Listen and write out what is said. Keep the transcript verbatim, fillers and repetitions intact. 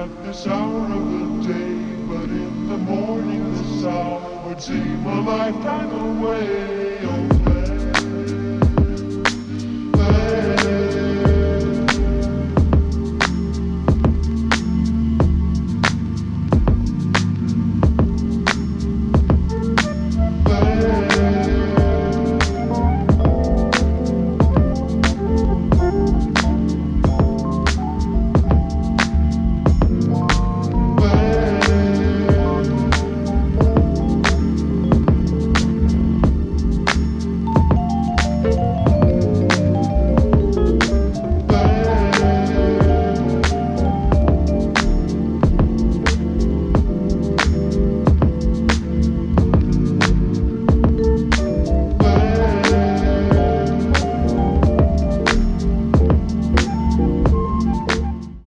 at this hour of the day, but in the morning this hour would seem a lifetime away. Oh,